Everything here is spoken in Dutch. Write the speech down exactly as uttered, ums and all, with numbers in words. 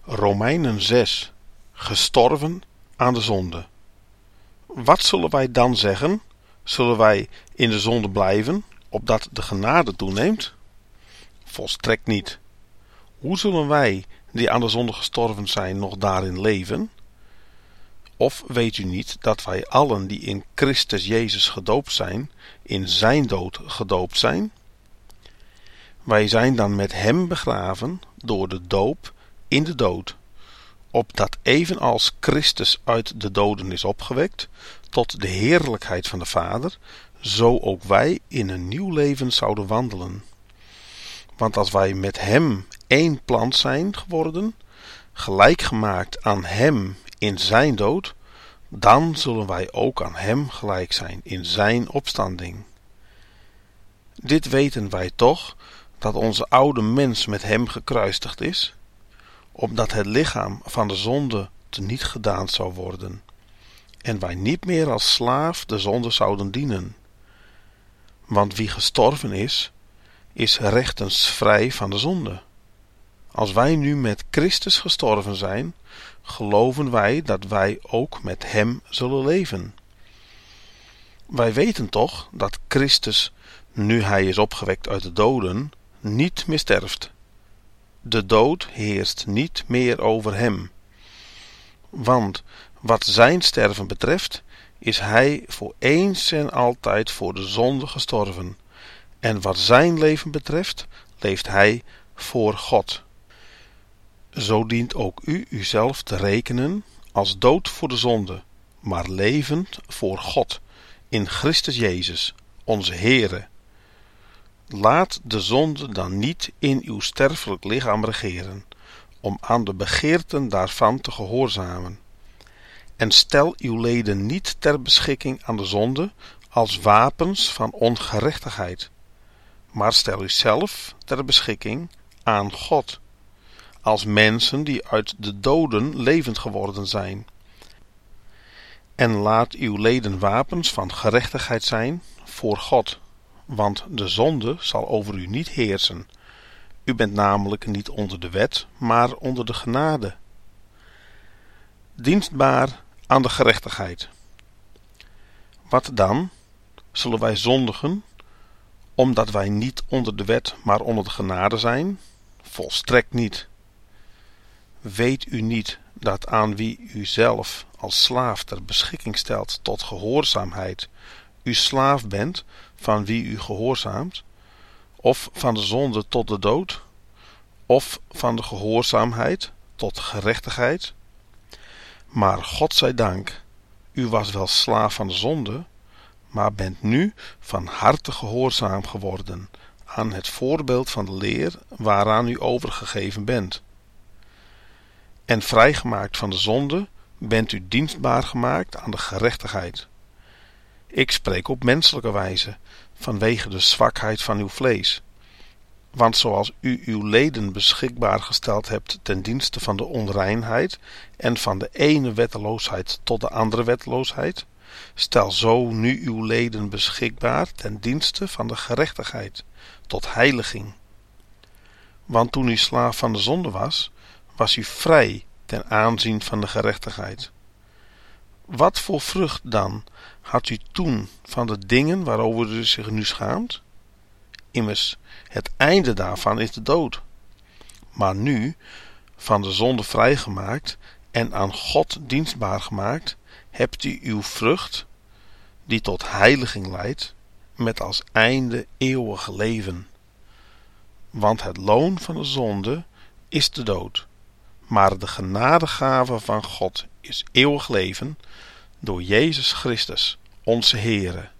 Romeinen zes. Gestorven aan de zonde. Wat zullen wij dan zeggen? Zullen wij in de zonde blijven, opdat de genade toeneemt? Volstrekt niet. Hoe zullen wij, die aan de zonde gestorven zijn, nog daarin leven? Of weet u niet dat wij allen die in Christus Jezus gedoopt zijn, in zijn dood gedoopt zijn? Wij zijn dan met hem begraven door de doop in de dood, opdat evenals Christus uit de doden is opgewekt tot de heerlijkheid van de Vader, zo ook wij in een nieuw leven zouden wandelen. Want als wij met hem één plant zijn geworden, gelijk gemaakt aan hem in zijn dood, dan zullen wij ook aan hem gelijk zijn in zijn opstanding. Dit weten wij toch, dat onze oude mens met hem gekruisigd is, opdat het lichaam van de zonde teniet gedaan zou worden, en wij niet meer als slaaf de zonde zouden dienen. Want wie gestorven is, is rechtens vrij van de zonde. Als wij nu met Christus gestorven zijn, geloven wij dat wij ook met hem zullen leven. Wij weten toch dat Christus, nu hij is opgewekt uit de doden, niet meer sterft. De dood heerst niet meer over hem. Want wat zijn sterven betreft, is hij voor eens en altijd voor de zonde gestorven. En wat zijn leven betreft, leeft hij voor God. Zo dient ook u uzelf te rekenen als dood voor de zonde, maar levend voor God, in Christus Jezus, onze Heere. Laat de zonde dan niet in uw sterfelijk lichaam regeren, om aan de begeerten daarvan te gehoorzamen. En stel uw leden niet ter beschikking aan de zonde als wapens van ongerechtigheid, maar stel uzelf ter beschikking aan God, als mensen die uit de doden levend geworden zijn. En laat uw leden wapens van gerechtigheid zijn voor God, want de zonde zal over u niet heersen. U bent namelijk niet onder de wet, maar onder de genade. Dienstbaar aan de gerechtigheid. Wat dan? Zullen wij zondigen, omdat wij niet onder de wet, maar onder de genade zijn? Volstrekt niet. Weet u niet dat aan wie u zelf als slaaf ter beschikking stelt tot gehoorzaamheid, u slaaf bent van wie u gehoorzaamt, of van de zonde tot de dood, of van de gehoorzaamheid tot gerechtigheid? Maar God zij dank, u was wel slaaf van de zonde, maar bent nu van harte gehoorzaam geworden aan het voorbeeld van de leer waaraan u overgegeven bent. En vrijgemaakt van de zonde bent u dienstbaar gemaakt aan de gerechtigheid. Ik spreek op menselijke wijze, vanwege de zwakheid van uw vlees. Want zoals u uw leden beschikbaar gesteld hebt ten dienste van de onreinheid en van de ene wetteloosheid tot de andere wetteloosheid, stel zo nu uw leden beschikbaar ten dienste van de gerechtigheid, tot heiliging. Want toen u slaaf van de zonde was, was u vrij ten aanzien van de gerechtigheid. Wat voor vrucht dan had u toen van de dingen waarover u zich nu schaamt? Immers, het einde daarvan is de dood. Maar nu, van de zonde vrijgemaakt en aan God dienstbaar gemaakt, hebt u uw vrucht, die tot heiliging leidt, met als einde eeuwig leven. Want het loon van de zonde is de dood, maar de genadegave van God is eeuwig leven door Jezus Christus, onze Heere.